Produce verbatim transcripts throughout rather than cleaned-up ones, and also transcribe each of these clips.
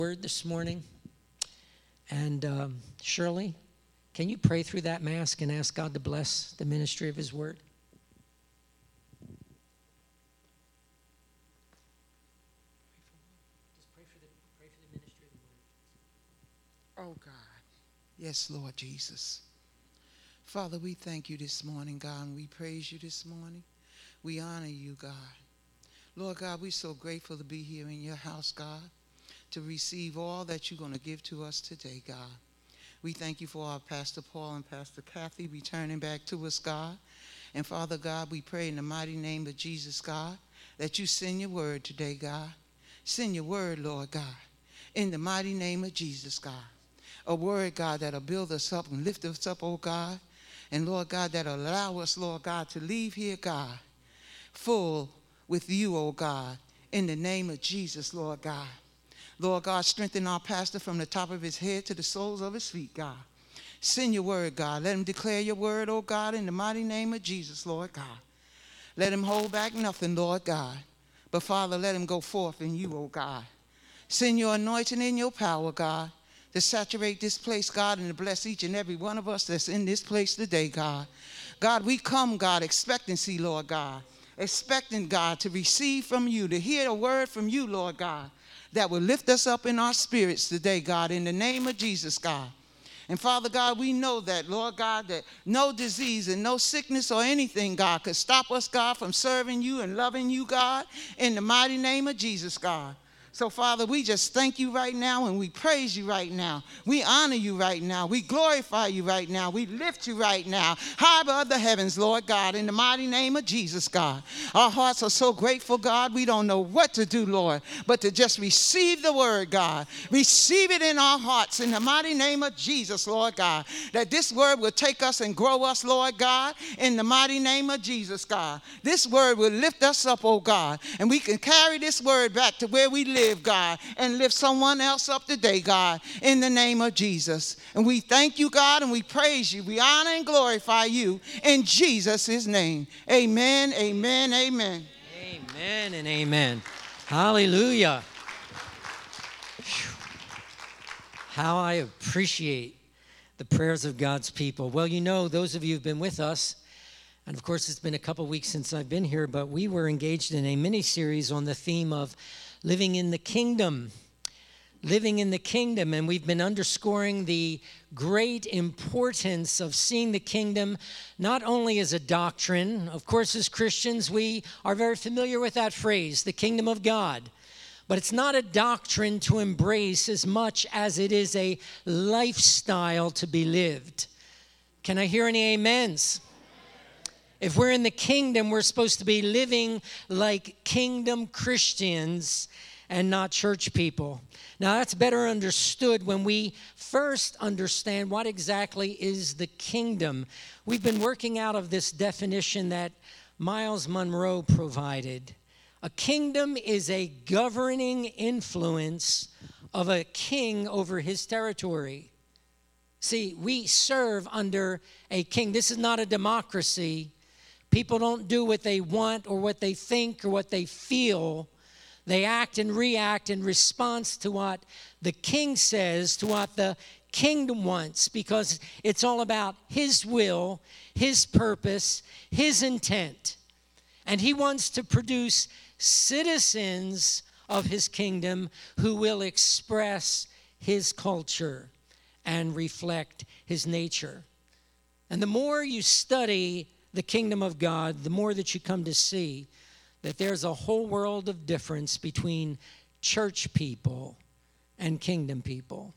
word this morning. And um, Shirley, can you pray through that mask and ask God to bless the ministry of his word? Just pray for the, pray for the ministry of the word. Oh, God. Yes, Lord Jesus. Father, we thank you this morning, God, and we praise you this morning. We honor you, God. Lord God, we're so grateful to be here in your house, God, to receive all that you're going to give to us today, God. We thank you for our Pastor Paul and Pastor Kathy returning back to us, God. And Father God, we pray in the mighty name of Jesus, God, that you send your word today, God. Send your word, Lord God, in the mighty name of Jesus, God. A word, God, that'll build us up and lift us up, oh God. And Lord God, that'll allow us, Lord God, to leave here, God, full with you, oh God, in the name of Jesus, Lord God. Lord God, strengthen our pastor from the top of his head to the soles of his feet, God. Send your word, God. Let him declare your word, oh God, in the mighty name of Jesus, Lord God. Let him hold back nothing, Lord God. But Father, let him go forth in you, oh God. Send your anointing and your power, God, to saturate this place, God, and to bless each and every one of us that's in this place today, God. God, we come, God, expectancy, Lord God. Expecting, God, to receive from you, to hear a word from you, Lord God, that will lift us up in our spirits today, God, in the name of Jesus, God. And Father God, we know that, Lord God, that no disease and no sickness or anything, God, could stop us, God, from serving you and loving you, God, in the mighty name of Jesus, God. So, Father, we just thank you right now and we praise you right now. We honor you right now. We glorify you right now. We lift you right now. High above the heavens, Lord God, in the mighty name of Jesus, God. Our hearts are so grateful, God. We don't know what to do, Lord, but to just receive the word, God. Receive it in our hearts in the mighty name of Jesus, Lord God. That this word will take us and grow us, Lord God, in the mighty name of Jesus, God. This word will lift us up, oh God, and we can carry this word back to where we live, God, and lift someone else up today, God, in the name of Jesus. And we thank you, God, and we praise you. We honor and glorify you in Jesus' name. Amen, amen, amen. Amen and amen. Hallelujah. How I appreciate the prayers of God's people. Well, you know, those of you who've been with us, and of course, it's been a couple weeks since I've been here, but we were engaged in a mini-series on the theme of living in the kingdom, living in the kingdom. And we've been underscoring the great importance of seeing the kingdom not only as a doctrine. Of course, as Christians, we are very familiar with that phrase, the kingdom of God. But it's not a doctrine to embrace as much as it is a lifestyle to be lived. Can I hear any amens? If we're in the kingdom, we're supposed to be living like kingdom Christians and not church people. Now, that's better understood when we first understand what exactly is the kingdom. We've been working out of this definition that Miles Monroe provided. A kingdom is a governing influence of a king over his territory. See, we serve under a king. This is not a democracy. People don't do what they want or what they think or what they feel. They act and react in response to what the king says, to what the kingdom wants, because it's all about his will, his purpose, his intent. And he wants to produce citizens of his kingdom who will express his culture and reflect his nature. And the more you study the kingdom of God, the more that you come to see that there's a whole world of difference between church people and kingdom people.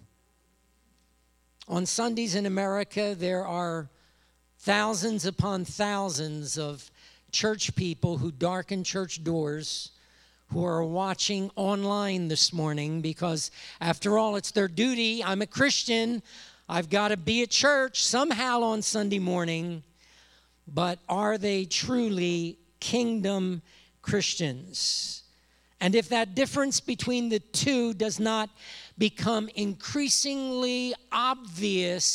On Sundays in America, there are thousands upon thousands of church people who darken church doors, who are watching online this morning because, after all, it's their duty. I'm a Christian. I've got to be at church somehow on Sunday morning. But are they truly kingdom Christians? And if that difference between the two does not become increasingly obvious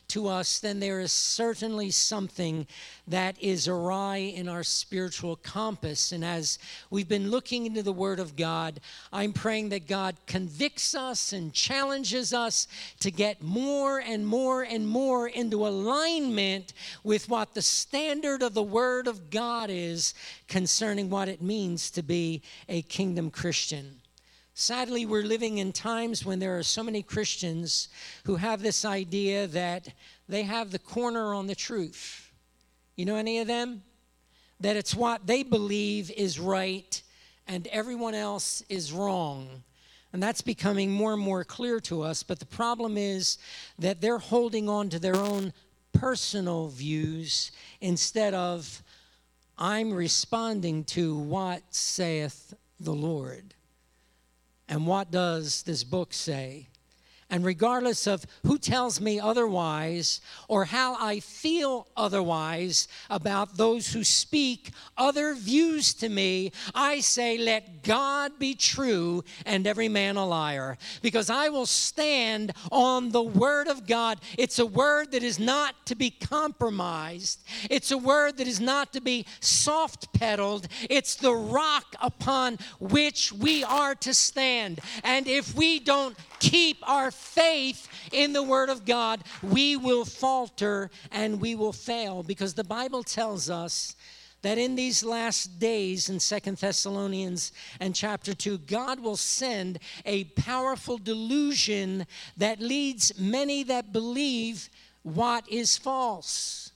to us, then there is certainly something that is awry in our spiritual compass. And as we've been looking into the Word of God, I'm praying that God convicts us and challenges us to get more and more and more into alignment with what the standard of the Word of God is concerning what it means to be a kingdom Christian. Sadly, we're living in times when there are so many Christians who have this idea that they have the corner on the truth. You know any of them? That it's what they believe is right and everyone else is wrong. And that's becoming more and more clear to us. But the problem is that they're holding on to their own personal views instead of, I'm responding to what saith the Lord. And what does this book say? And regardless of who tells me otherwise or how I feel otherwise about those who speak other views to me, I say, let God be true and every man a liar. Because I will stand on the Word of God. It's a word that is not to be compromised. It's a word that is not to be soft-pedaled. It's the rock upon which we are to stand. And if we don't keep our faith in the Word of God, we will falter and we will fail, because the Bible tells us that in these last days in Second Thessalonians and chapter two, God will send a powerful delusion that leads many that believe what is false.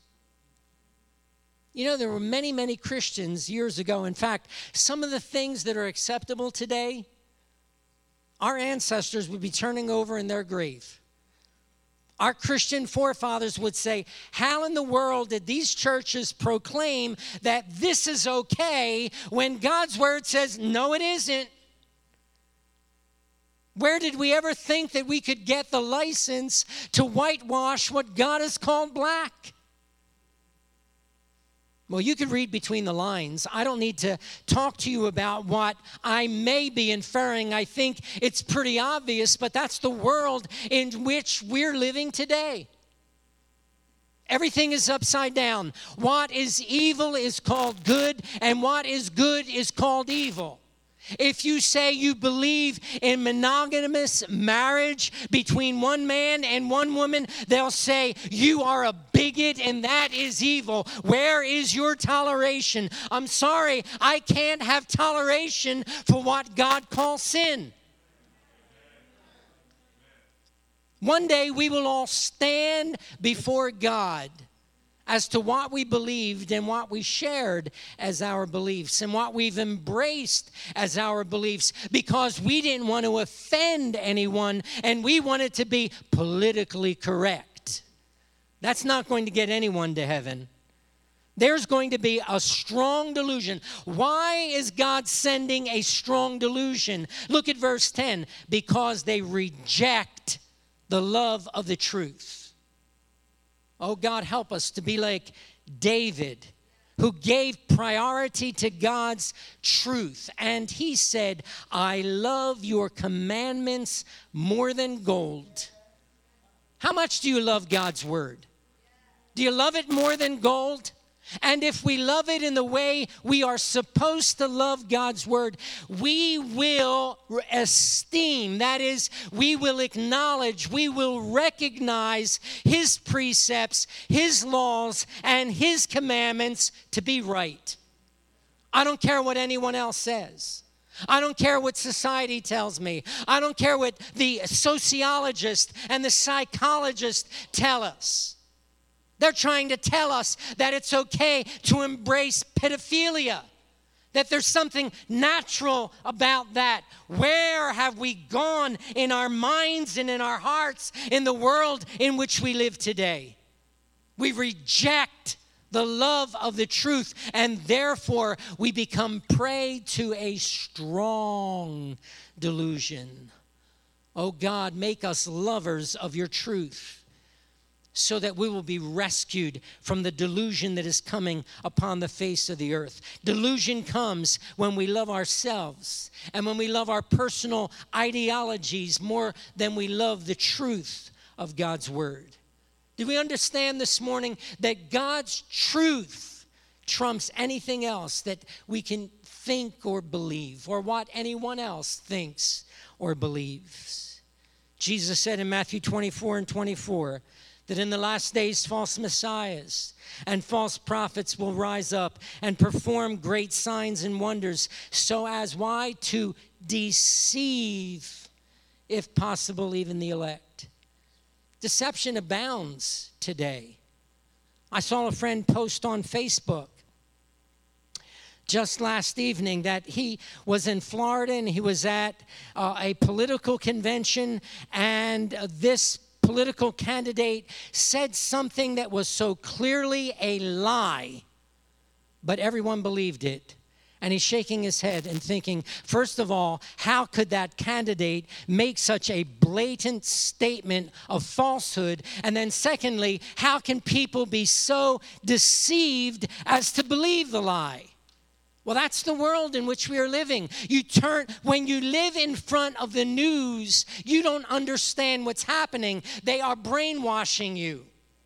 You know, there were many, many Christians years ago. In fact, some of the things that are acceptable today, our ancestors would be turning over in their grave. Our Christian forefathers would say, how in the world did these churches proclaim that this is okay when God's word says, no, it isn't? Where did we ever think that we could get the license to whitewash what God has called black? Well, you could read between the lines. I don't need to talk to you about what I may be inferring. I think it's pretty obvious, but that's the world in which we're living today. Everything is upside down. What is evil is called good, and what is good is called evil. If you say you believe in monogamous marriage between one man and one woman, they'll say you are a bigot and that is evil. Where is your toleration? I'm sorry, I can't have toleration for what God calls sin. One day we will all stand before God as to what we believed and what we shared as our beliefs and what we've embraced as our beliefs, because we didn't want to offend anyone and we wanted to be politically correct. That's not going to get anyone to heaven. There's going to be a strong delusion. Why is God sending a strong delusion? Look at verse ten. Because they reject the love of the truth. Oh, God, help us to be like David, who gave priority to God's truth. And he said, I love your commandments more than gold. How much do you love God's word? Do you love it more than gold? And if we love it in the way we are supposed to love God's word, we will esteem, that is, we will acknowledge, we will recognize his precepts, his laws, and his commandments to be right. I don't care what anyone else says. I don't care what society tells me. I don't care what the sociologists and the psychologists tell us. They're trying to tell us that it's okay to embrace pedophilia, that there's something natural about that. Where have we gone in our minds and in our hearts in the world in which we live today? We reject the love of the truth, and therefore we become prey to a strong delusion. Oh God, make us lovers of your truth, so that we will be rescued from the delusion that is coming upon the face of the earth. Delusion comes when we love ourselves and when we love our personal ideologies more than we love the truth of God's word. Do we understand this morning that God's truth trumps anything else that we can think or believe, or what anyone else thinks or believes? Jesus said in Matthew twenty-four and twenty-four that in the last days false messiahs and false prophets will rise up and perform great signs and wonders, so as why? To deceive, if possible, even the elect. Deception abounds today. I saw a friend post on Facebook just last evening that he was in Florida and he was at uh, a political convention, and uh, this political candidate said something that was so clearly a lie, but everyone believed it. And he's shaking his head and thinking, first of all, how could that candidate make such a blatant statement of falsehood? And then secondly, how can people be so deceived as to believe the lie? Well, that's the world in which we are living. You turn, when you live in front of the news, you don't understand what's happening. They are brainwashing you.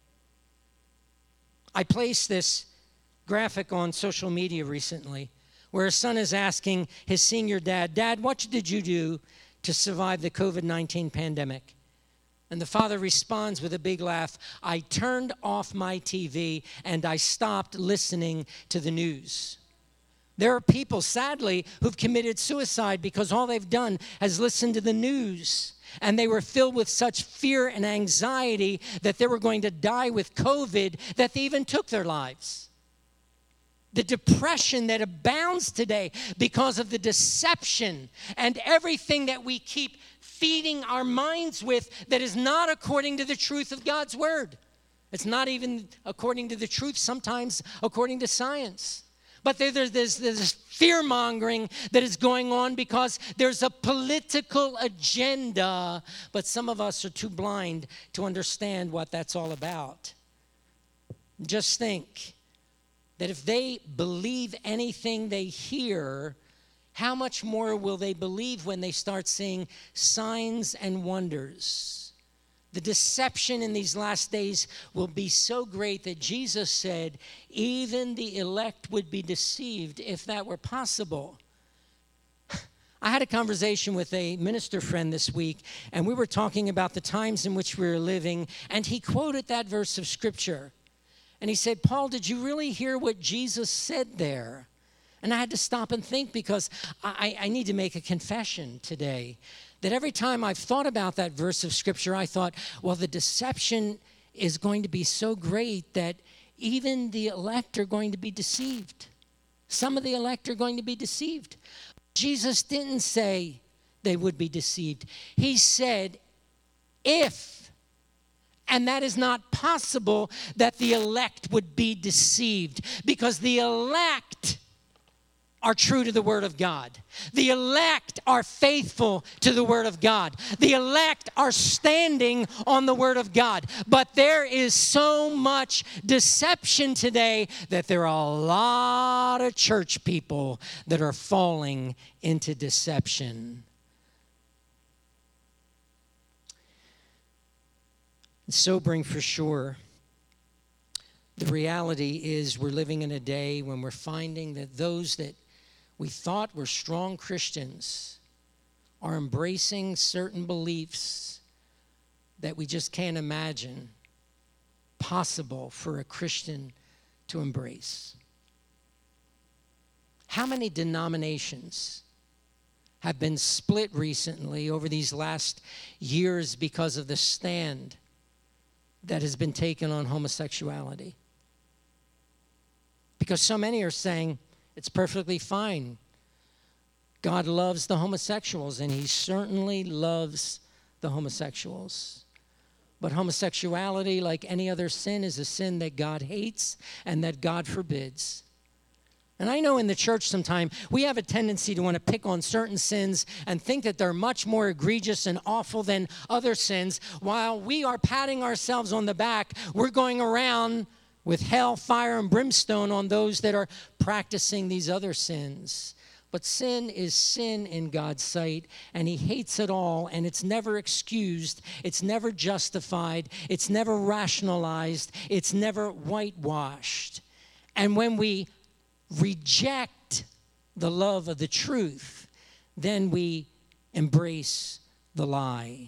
I placed this graphic on social media recently where a son is asking his senior dad, Dad, what did you do to survive the covid nineteen pandemic? And the father responds with a big laugh, I turned off my T V and I stopped listening to the news. There are people, sadly, who've committed suicide because all they've done is listen to the news. And they were filled with such fear and anxiety that they were going to die with COVID that they even took their lives. The depression that abounds today because of the deception and everything that we keep feeding our minds with that is not according to the truth of God's word. It's not even according to the truth, sometimes according to science. But there, there's this, this fear-mongering that is going on because there's a political agenda, but some of us are too blind to understand what that's all about. Just think that if they believe anything they hear, how much more will they believe when they start seeing signs and wonders? The deception in these last days will be so great that Jesus said even the elect would be deceived if that were possible. I had a conversation with a minister friend this week, and we were talking about the times in which we were living, and he quoted that verse of Scripture. And he said, Paul, did you really hear what Jesus said there? And I had to stop and think because I, I need to make a confession today. That every time I've thought about that verse of Scripture, I thought, well, the deception is going to be so great that even the elect are going to be deceived. Some of the elect are going to be deceived. Jesus didn't say they would be deceived. He said, if, and that is not possible that the elect would be deceived, because the elect are true to the Word of God. The elect are faithful to the Word of God. The elect are standing on the Word of God. But there is so much deception today that there are a lot of church people that are falling into deception. It's sobering for sure. The reality is we're living in a day when we're finding that those that we thought were strong Christians are embracing certain beliefs that we just can't imagine possible for a Christian to embrace. How many denominations have been split recently over these last years because of the stand that has been taken on homosexuality? Because so many are saying, it's perfectly fine. God loves the homosexuals, and he certainly loves the homosexuals. But homosexuality, like any other sin, is a sin that God hates and that God forbids. And I know in the church sometimes we have a tendency to want to pick on certain sins and think that they're much more egregious and awful than other sins. While we are patting ourselves on the back, we're going around with hell, fire, and brimstone on those that are practicing these other sins. But sin is sin in God's sight, and he hates it all, and it's never excused, it's never justified, it's never rationalized, it's never whitewashed. And when we reject the love of the truth, then we embrace the lie.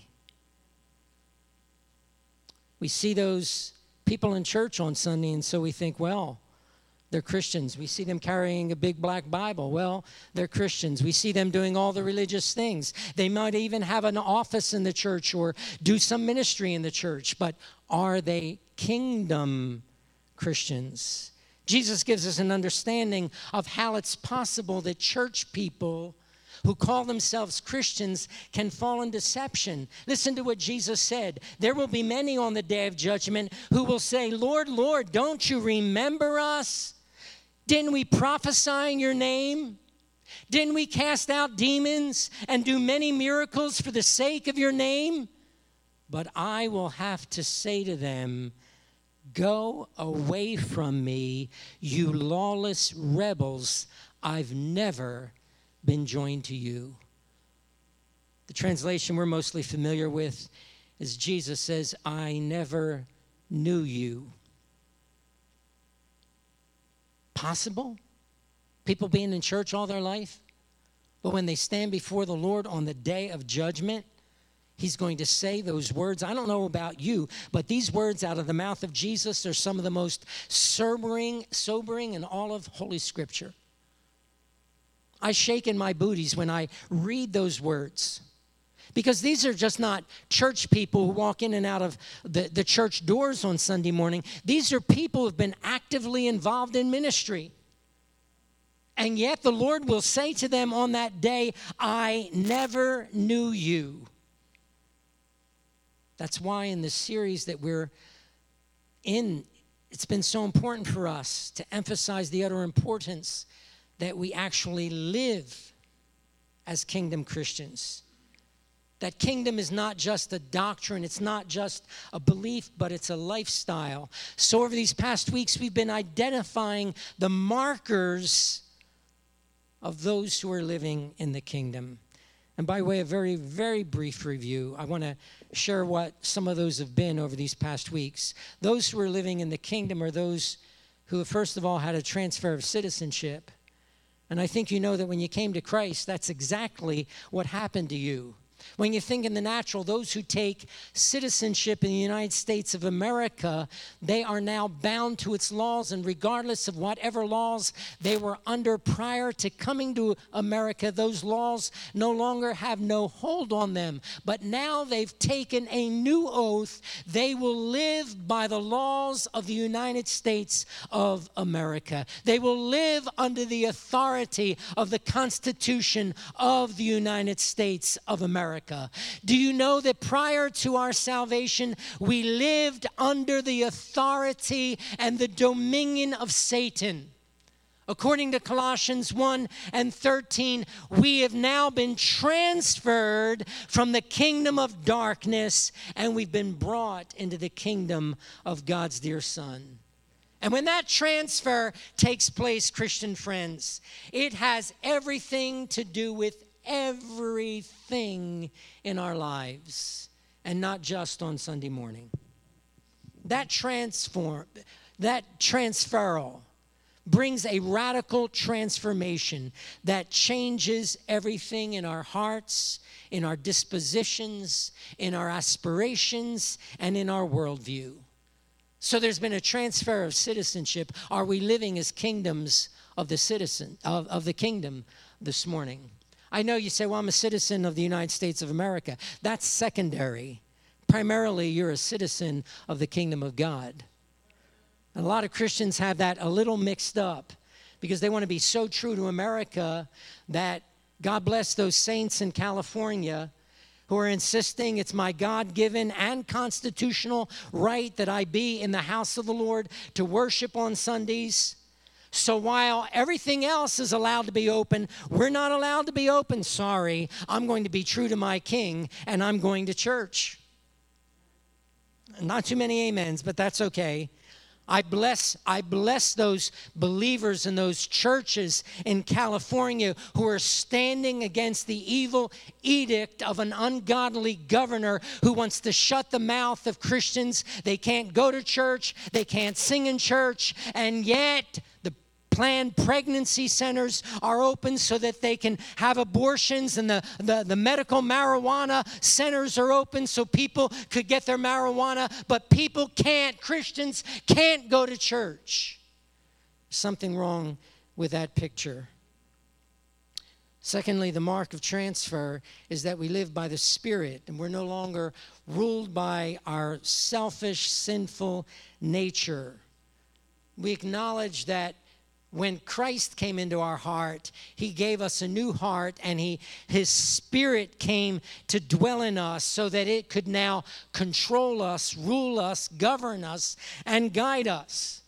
We see those people in church on Sunday, and so we think, well, they're Christians. We see them carrying a big black Bible. Well, they're Christians. We see them doing all the religious things. They might even have an office in the church or do some ministry in the church, but are they kingdom Christians? Jesus gives us an understanding of how it's possible that church people who call themselves Christians can fall in deception. Listen to what Jesus said. There will be many on the day of judgment who will say, Lord, Lord, don't you remember us? Didn't we prophesy in your name? Didn't we cast out demons and do many miracles for the sake of your name? But I will have to say to them, go away from me, you lawless rebels. I've never been joined to you. The translation we're mostly familiar with is Jesus says, I never knew you. Possible? People being in church all their life, but when they stand before the Lord on the day of judgment, he's going to say those words. I don't know about you, but these words out of the mouth of Jesus are some of the most sobering, sobering in all of Holy Scripture. I shake in my booties when I read those words, because these are just not church people who walk in and out of the, the church doors on Sunday morning. These are people who have been actively involved in ministry. And yet the Lord will say to them on that day, I never knew you. That's why in this series that we're in, it's been so important for us to emphasize the utter importance that we actually live as kingdom Christians. That kingdom is not just a doctrine, it's not just a belief, but it's a lifestyle. So over these past weeks, we've been identifying the markers of those who are living in the kingdom. And by way of very, very brief review, I want to share what some of those have been over these past weeks. Those who are living in the kingdom are those who have, first of all, had a transfer of citizenship. And I think you know that when you came to Christ, that's exactly what happened to you. When you think in the natural, those who take citizenship in the United States of America, they are now bound to its laws, and regardless of whatever laws they were under prior to coming to America, those laws no longer have no hold on them. But now they've taken a new oath. They will live by the laws of the United States of America. They will live under the authority of the Constitution of the United States of America. Do you know that prior to our salvation, we lived under the authority and the dominion of Satan? According to Colossians one and thirteen, we have now been transferred from the kingdom of darkness, and we've been brought into the kingdom of God's dear Son. And when that transfer takes place, Christian friends, it has everything to do with everything in our lives, and not just on Sunday morning. That transform, that transferal brings a radical transformation that changes everything in our hearts, in our dispositions, in our aspirations, and in our worldview. So there's been a transfer of citizenship. Are we living as kingdoms of the citizen of, of the kingdom this morning? I know you say, well, I'm a citizen of the United States of America. That's secondary. Primarily, you're a citizen of the kingdom of God. And a lot of Christians have that a little mixed up because they want to be so true to America that God bless those saints in California who are insisting it's my God-given and constitutional right that I be in the house of the Lord to worship on Sundays. So while everything else is allowed to be open, we're not allowed to be open. Sorry, I'm going to be true to my king, and I'm going to church. Not too many amens, but that's okay. I bless, I bless those believers in those churches in California who are standing against the evil edict of an ungodly governor who wants to shut the mouth of Christians. They can't go to church, they can't sing in church, and yet the planned pregnancy centers are open so that they can have abortions, and the, the, the medical marijuana centers are open so people could get their marijuana, but people can't, Christians can't go to church. Something wrong with that picture. Secondly, the mark of transfer is that we live by the Spirit, and we're no longer ruled by our selfish, sinful nature. We acknowledge that when Christ came into our heart, he gave us a new heart, and he, his Spirit came to dwell in us so that it could now control us, rule us, govern us, and guide us.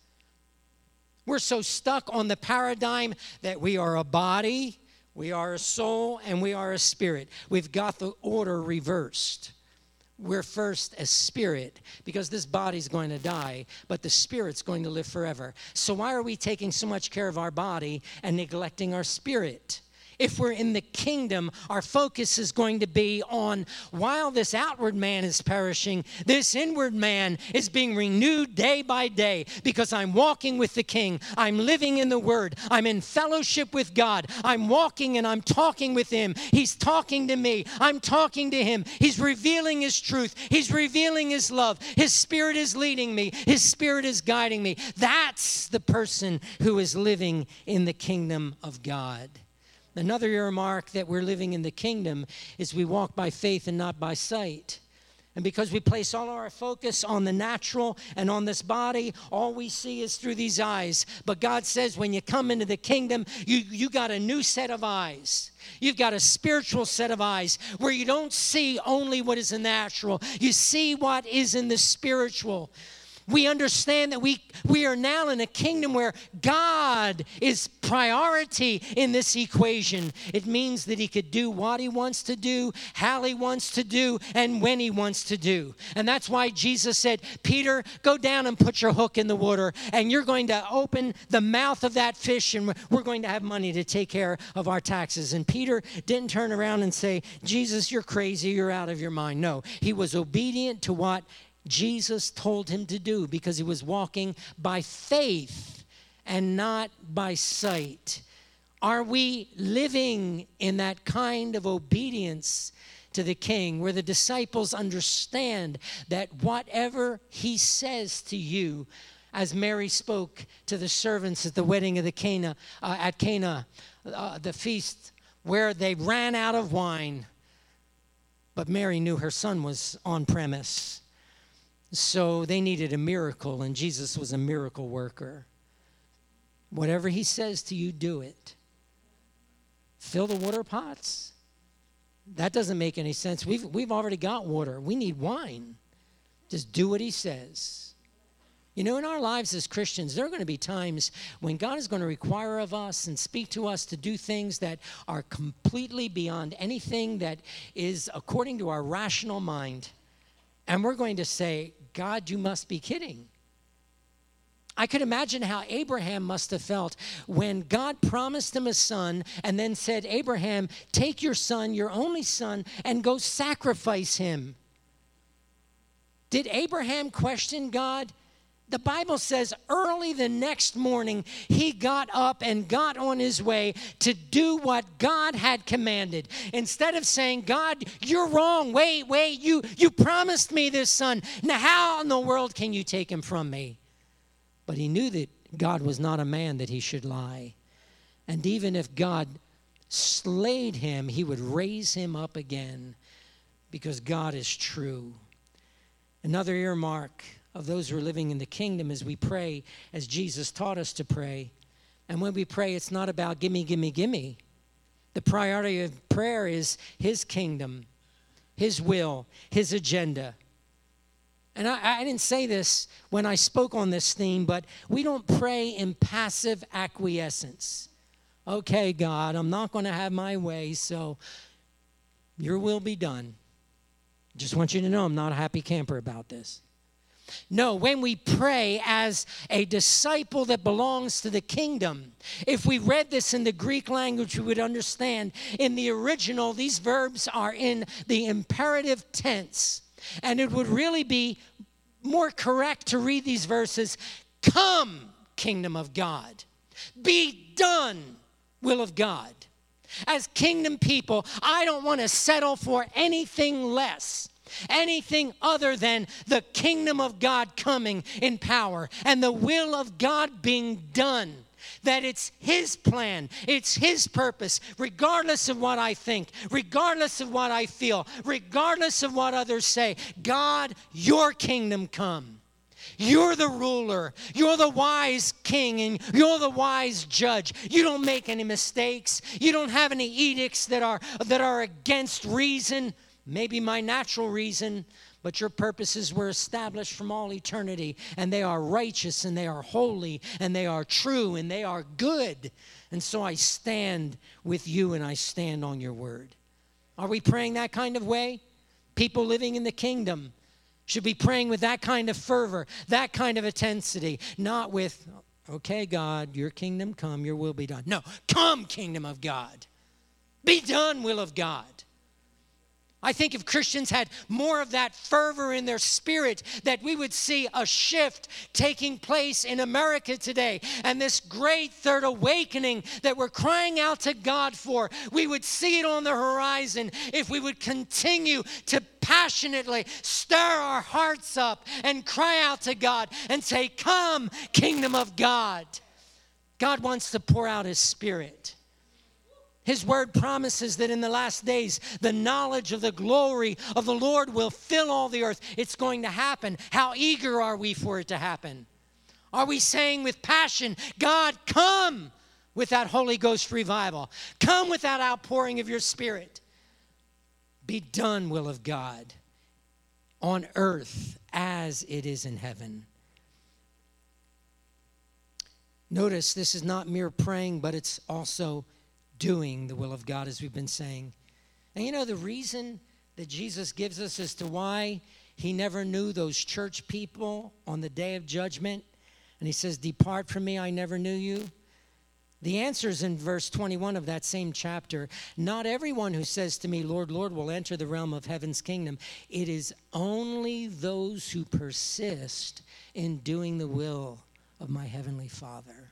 We're so stuck on the paradigm that we are a body, we are a soul, and we are a spirit. We've got the order reversed. We're first a spirit because this body's going to die, but the spirit's going to live forever. So why are we taking so much care of our body and neglecting our spirit? If we're in the kingdom, our focus is going to be on, while this outward man is perishing, this inward man is being renewed day by day because I'm walking with the King. I'm living in the Word. I'm in fellowship with God. I'm walking and I'm talking with Him. He's talking to me. I'm talking to Him. He's revealing His truth. He's revealing His love. His Spirit is leading me. His Spirit is guiding me. That's the person who is living in the kingdom of God. Another earmark that we're living in the kingdom is we walk by faith and not by sight. And because we place all our focus on the natural and on this body, all we see is through these eyes. But God says when you come into the kingdom, you, you got a new set of eyes. You've got a spiritual set of eyes where you don't see only what is in the natural. You see what is in the spiritual. We understand that we, we are now in a kingdom where God is priority in this equation. It means that He could do what He wants to do, how He wants to do, and when He wants to do. And that's why Jesus said, Peter, go down and put your hook in the water, and you're going to open the mouth of that fish, and we're going to have money to take care of our taxes. And Peter didn't turn around and say, Jesus, you're crazy, you're out of your mind. No, he was obedient to what Jesus told him to do because he was walking by faith and not by sight. Are we living in that kind of obedience to the King where the disciples understand that whatever He says to you, as Mary spoke to the servants at the wedding of the Cana, uh, at Cana, uh, the feast where they ran out of wine, but Mary knew her son was on premise. So they needed a miracle, and Jesus was a miracle worker. Whatever He says to you, do it. Fill the water pots. That doesn't make any sense. We've, we've already got water. We need wine. Just do what He says. You know, in our lives as Christians, there are going to be times when God is going to require of us and speak to us to do things that are completely beyond anything that is according to our rational mind. And we're going to say, God, you must be kidding. I could imagine how Abraham must have felt when God promised him a son and then said, Abraham, take your son, your only son, and go sacrifice him. Did Abraham question God? The Bible says early the next morning, he got up and got on his way to do what God had commanded. Instead of saying, God, you're wrong. Wait, wait, you, you promised me this son. Now, how in the world can you take him from me? But he knew that God was not a man that He should lie. And even if God slayed him, He would raise him up again because God is true. Another earmark of those who are living in the kingdom is we pray as Jesus taught us to pray. And when we pray, it's not about gimme, gimme, gimme. The priority of prayer is His kingdom, His will, His agenda. And I, I didn't say this when I spoke on this theme, but we don't pray in passive acquiescence. Okay, God, I'm not going to have my way, so your will be done. Just want you to know I'm not a happy camper about this. No, when we pray as a disciple that belongs to the kingdom, if we read this in the Greek language, we would understand in the original, these verbs are in the imperative tense. And it would really be more correct to read these verses, come, kingdom of God. Be done, will of God. As kingdom people, I don't want to settle for anything less, anything other than the kingdom of God coming in power and the will of God being done. That it's his plan, it's his purpose, regardless of what I think, regardless of what I feel, regardless of what others say. God, your kingdom come. You're the ruler. You're the wise king, and you're the wise judge. You don't make any mistakes. You don't have any edicts that are, that are against reason, maybe my natural reason, but your purposes were established from all eternity, and they are righteous, and they are holy, and they are true, and they are good. And so I stand with you, and I stand on your word. Are we praying that kind of way? People living in the kingdom should be praying with that kind of fervor, that kind of intensity, not with, okay, God, your kingdom come, your will be done. No, come, kingdom of God. Be done, will of God. I think if Christians had more of that fervor in their spirit, that we would see a shift taking place in America today. And this great third awakening that we're crying out to God for, we would see it on the horizon if we would continue to passionately stir our hearts up and cry out to God and say, come, kingdom of God. God wants to pour out his spirit. His word promises that in the last days, the knowledge of the glory of the Lord will fill all the earth. It's going to happen. How eager are we for it to happen? Are we saying with passion, God, come with that Holy Ghost revival. Come with that outpouring of your spirit. Be done, will of God, on earth as it is in heaven. Notice this is not mere praying, but it's also doing the will of God, as we've been saying. And you know, the reason that Jesus gives us as to why he never knew those church people on the day of judgment, and he says, depart from me, I never knew you. The answer is in verse twenty-one of that same chapter. Not everyone who says to me, Lord, Lord, will enter the realm of heaven's kingdom. It is only those who persist in doing the will of my heavenly Father.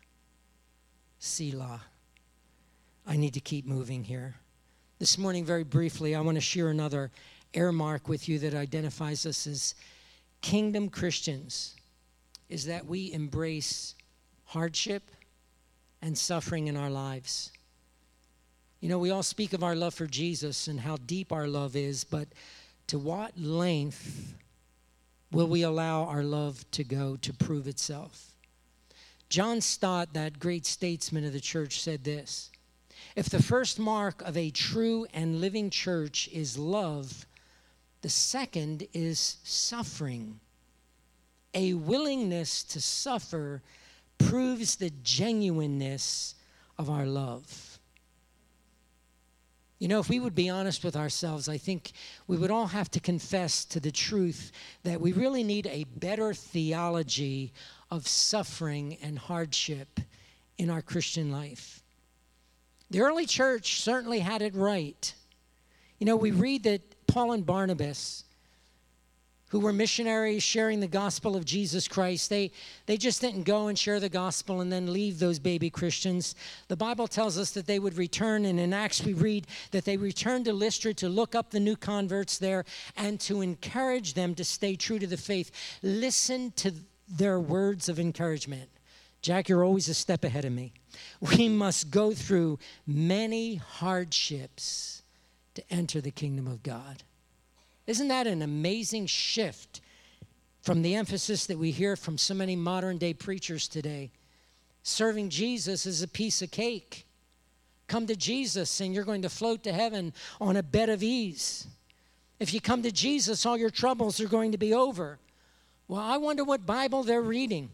Selah. I need to keep moving here. This morning, very briefly, I want to share another earmark with you that identifies us as kingdom Christians, is that we embrace hardship and suffering in our lives. You know, we all speak of our love for Jesus and how deep our love is, but to what length will we allow our love to go to prove itself? John Stott, that great statesman of the church, said this: if the first mark of a true and living church is love, the second is suffering. A willingness to suffer proves the genuineness of our love. You know, if we would be honest with ourselves, I think we would all have to confess to the truth that we really need a better theology of suffering and hardship in our Christian life. The early church certainly had it right. You know, we read that Paul and Barnabas, who were missionaries sharing the gospel of Jesus Christ, they, they just didn't go and share the gospel and then leave those baby Christians. The Bible tells us that they would return, and in Acts we read that they returned to Lystra to look up the new converts there and to encourage them to stay true to the faith. Listen to their words of encouragement. Jack, you're always a step ahead of me. We must go through many hardships to enter the kingdom of God. Isn't that an amazing shift from the emphasis that we hear from so many modern day preachers today? Serving Jesus is a piece of cake. Come to Jesus and you're going to float to heaven on a bed of ease. If you come to Jesus, all your troubles are going to be over. Well, I wonder what Bible they're reading.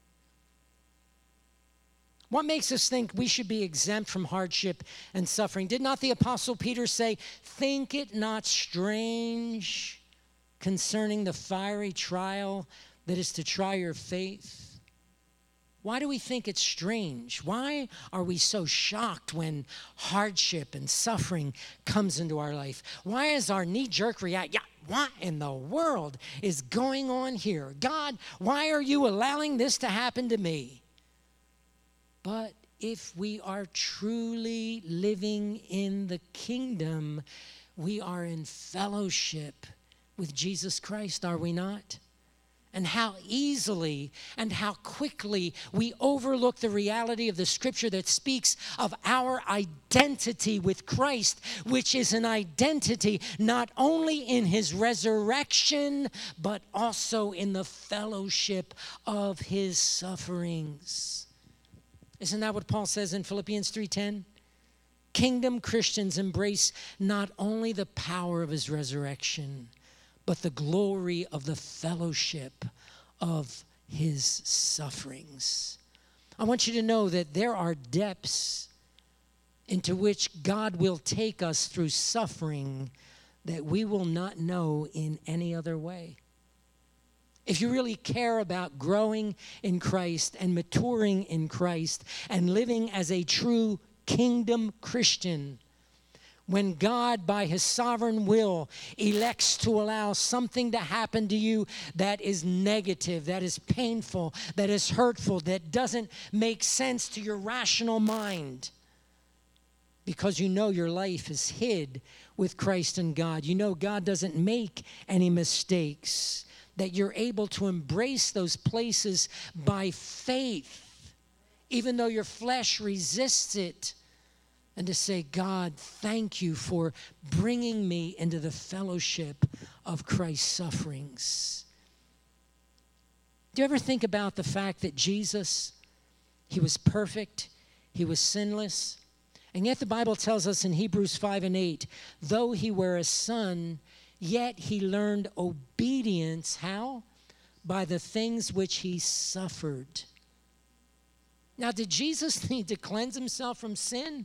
What makes us think we should be exempt from hardship and suffering? Did not the Apostle Peter say, think it not strange concerning the fiery trial that is to try your faith? Why do we think it's strange? Why are we so shocked when hardship and suffering comes into our life? Why is our knee-jerk reaction, yeah, what in the world is going on here? God, why are you allowing this to happen to me? But if we are truly living in the kingdom, we are in fellowship with Jesus Christ, are we not? And how easily and how quickly we overlook the reality of the scripture that speaks of our identity with Christ, which is an identity not only in his resurrection, but also in the fellowship of his sufferings. Isn't that what Paul says in Philippians three ten? Kingdom Christians embrace not only the power of his resurrection, but the glory of the fellowship of his sufferings. I want you to know that there are depths into which God will take us through suffering that we will not know in any other way. If you really care about growing in Christ and maturing in Christ and living as a true kingdom Christian, when God, by his sovereign will, elects to allow something to happen to you that is negative, that is painful, that is hurtful, that doesn't make sense to your rational mind, because you know your life is hid with Christ and God. You know God doesn't make any mistakes, that you're able to embrace those places by faith, even though your flesh resists it. And to say, God, thank you for bringing me into the fellowship of Christ's sufferings. Do you ever think about the fact that Jesus, he was perfect, he was sinless, and yet the Bible tells us in Hebrews five and eight, though he were a son, yet he learned obedience, how? By the things which he suffered. Now, did Jesus need to cleanse himself from sin?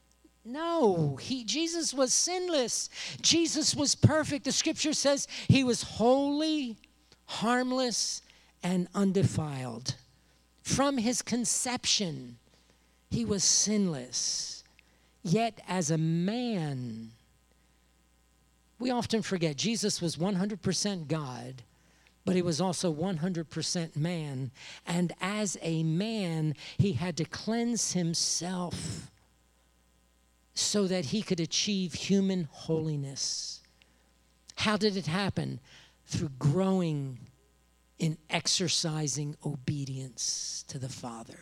No, he, Jesus was sinless. Jesus was perfect. The scripture says he was holy, harmless, and undefiled. From his conception, he was sinless. Yet as a man, we often forget Jesus was one hundred percent God, but he was also one hundred percent man. And as a man, he had to cleanse himself so that he could achieve human holiness. How did it happen? Through growing in exercising obedience to the Father.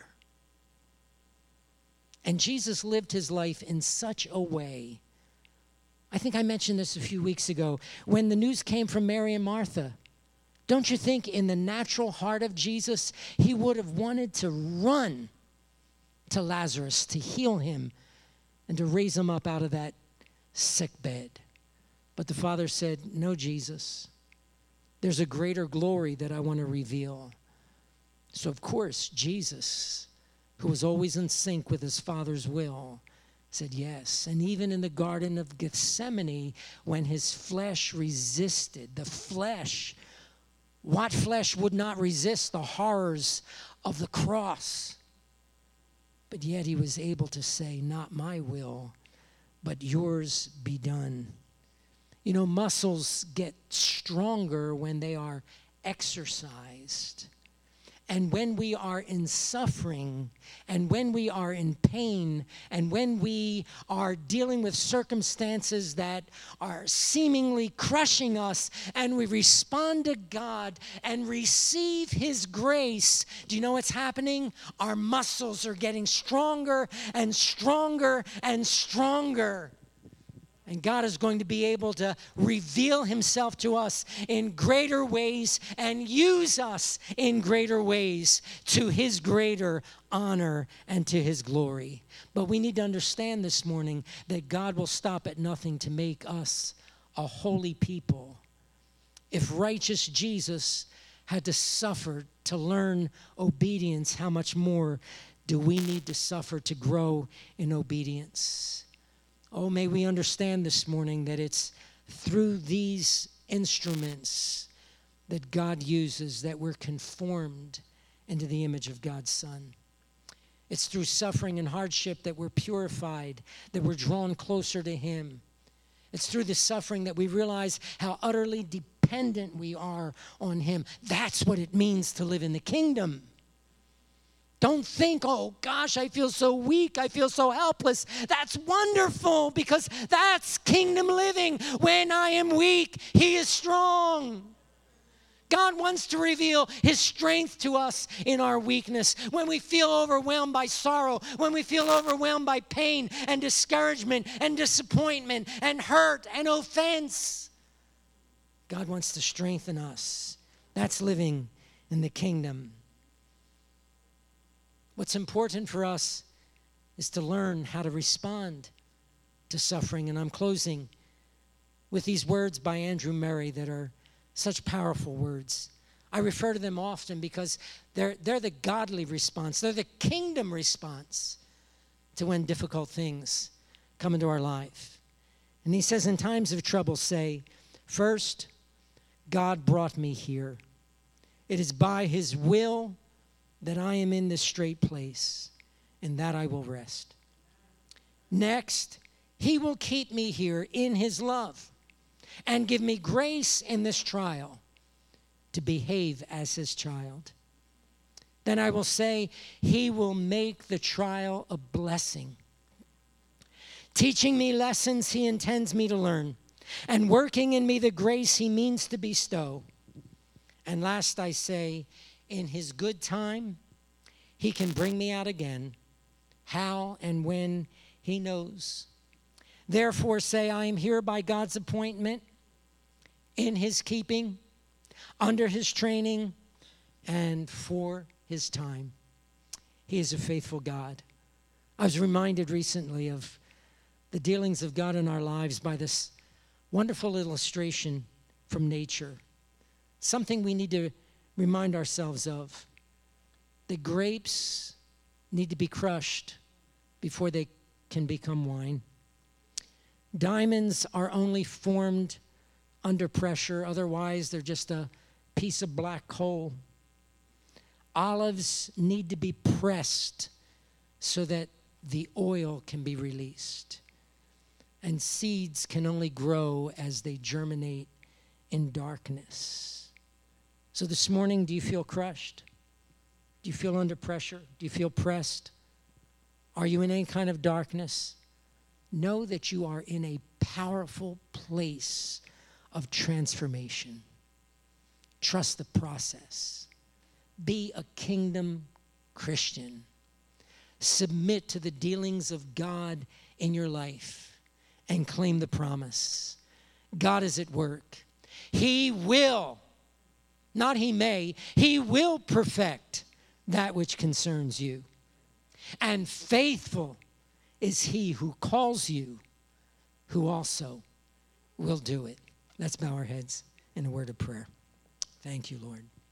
And Jesus lived his life in such a way. I think I mentioned this a few weeks ago. When the news came from Mary and Martha, don't you think in the natural heart of Jesus, he would have wanted to run to Lazarus to heal him and to raise him up out of that sick bed. But the Father said, no, Jesus, there's a greater glory that I want to reveal. So of course, Jesus, who was always in sync with his Father's will, said yes. And even in the Garden of Gethsemane, when his flesh resisted, the flesh, what flesh would not resist the horrors of the cross? But yet he was able to say, not my will, but yours be done. You know, muscles get stronger when they are exercised. And when we are in suffering, and when we are in pain, and when we are dealing with circumstances that are seemingly crushing us, and we respond to God and receive his grace, do you know what's happening? Our muscles are getting stronger and stronger and stronger. And God is going to be able to reveal himself to us in greater ways and use us in greater ways to his greater honor and to his glory. But we need to understand this morning that God will stop at nothing to make us a holy people. If righteous Jesus had to suffer to learn obedience, how much more do we need to suffer to grow in obedience? Oh, may we understand this morning that it's through these instruments that God uses that we're conformed into the image of God's Son. It's through suffering and hardship that we're purified, that we're drawn closer to Him. It's through the suffering that we realize how utterly dependent we are on Him. That's what it means to live in the kingdom. Don't think, oh gosh, I feel so weak, I feel so helpless. That's wonderful, because that's kingdom living. When I am weak, He is strong. God wants to reveal His strength to us in our weakness. When we feel overwhelmed by sorrow, when we feel overwhelmed by pain and discouragement and disappointment and hurt and offense, God wants to strengthen us. That's living in the kingdom. What's important for us is to learn how to respond to suffering. And I'm closing with these words by Andrew Murray that are such powerful words. I refer to them often because they're, they're the godly response. They're the kingdom response to when difficult things come into our life. And he says, in times of trouble, say, first, God brought me here. It is by His will that I am in this straight place, and that I will rest. Next, He will keep me here in His love and give me grace in this trial to behave as His child. Then I will say, He will make the trial a blessing, teaching me lessons He intends me to learn, and working in me the grace He means to bestow. And last I say, in His good time, He can bring me out again. How and when, He knows. Therefore say, I am here by God's appointment, in His keeping, under His training, and for His time. He is a faithful God. I was reminded recently of the dealings of God in our lives by this wonderful illustration from nature. Something we need to remind ourselves of. The grapes need to be crushed before they can become wine. Diamonds are only formed under pressure. Otherwise, they're just a piece of black coal. Olives need to be pressed so that the oil can be released. And seeds can only grow as they germinate in darkness. So this morning, do you feel crushed? Do you feel under pressure? Do you feel pressed? Are you in any kind of darkness? Know that you are in a powerful place of transformation. Trust the process. Be a kingdom Christian. Submit to the dealings of God in your life and claim the promise. God is at work. He will, not He may, He will perfect that which concerns you. And faithful is He who calls you, who also will do it. Let's bow our heads in a word of prayer. Thank you, Lord.